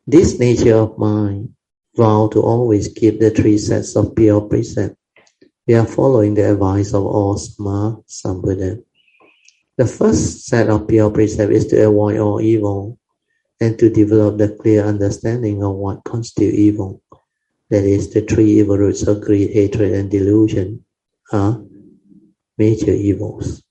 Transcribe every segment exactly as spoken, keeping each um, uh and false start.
This nature of mind vow to always keep the three sets of pure precept. We are following the advice of all Sama Sambuddha. The first set of pure precept is to avoid all evil and to develop the clear understanding of what constitutes evil. That is, the three evil roots of greed, hatred, and delusion are major evils.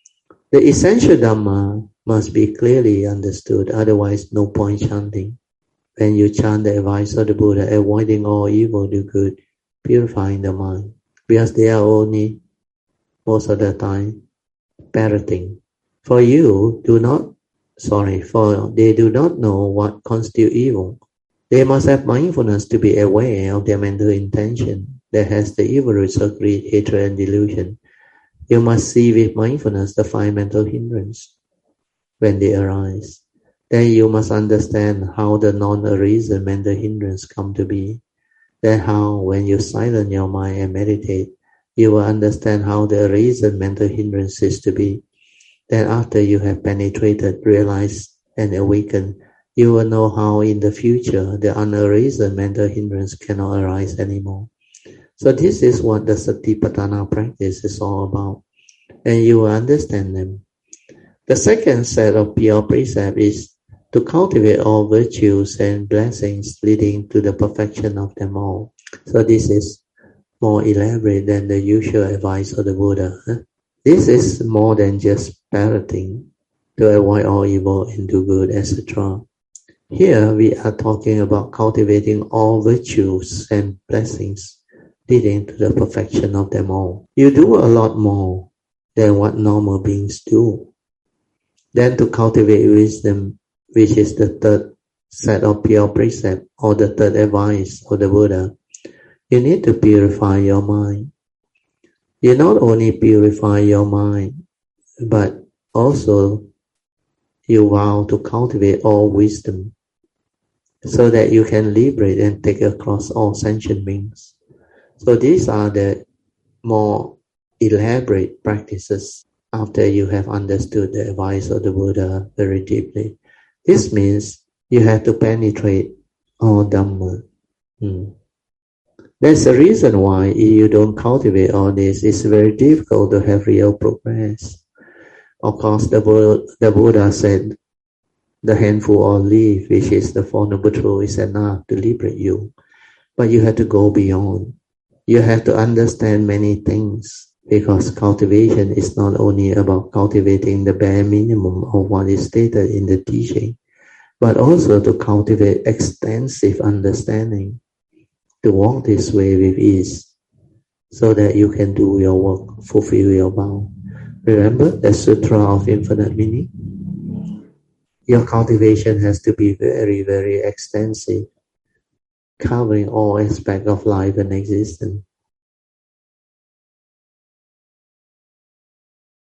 The essential Dhamma must be clearly understood, otherwise no point chanting. When you chant the advice of the Buddha, avoiding all evil, do good, purifying the mind, because they are only, most of the time, parroting. For you do not, sorry, for they do not know what constitutes evil. They must have mindfulness to be aware of their mental intention that has the evil roots of greed, hatred, and delusion. You must see with mindfulness the five mental hindrances when they arise. Then you must understand how the non-arisen mental hindrances come to be. Then how, when you silence your mind and meditate, you will understand how the arisen mental hindrances to be. Then after you have penetrated, realized, and awakened, you will know how in the future the unarisen mental hindrance cannot arise anymore. So this is what the Satipatthana practice is all about, and you will understand them. The second set of pure precept is to cultivate all virtues and blessings leading to the perfection of them all. So this is more elaborate than the usual advice of the Buddha. This is more than just parroting to avoid all evil and do good, et cetera. Here we are talking about cultivating all virtues and blessings leading to the perfection of them all. You do a lot more than what normal beings do. Then to cultivate wisdom, which is the third set of pure precept or the third advice of the Buddha, you need to purify your mind. You not only purify your mind, but also you vow to cultivate all wisdom so that you can liberate and take across all sentient beings. So these are the more elaborate practices after you have understood the advice of the Buddha very deeply. This means you have to penetrate all Dhamma. Hmm. There's a reason why if you don't cultivate all this, it's very difficult to have real progress. Of course, the Buddha, the Buddha said the handful of leaf, which is the Four Noble Truths, is enough to liberate you. But you have to go beyond. You have to understand many things, because cultivation is not only about cultivating the bare minimum of what is stated in the teaching, but also to cultivate extensive understanding, to walk this way with ease, so that you can do your work, fulfill your vow. Remember the Sutra of Infinite Meaning? Your cultivation has to be very, very extensive, covering all aspects of life and existence.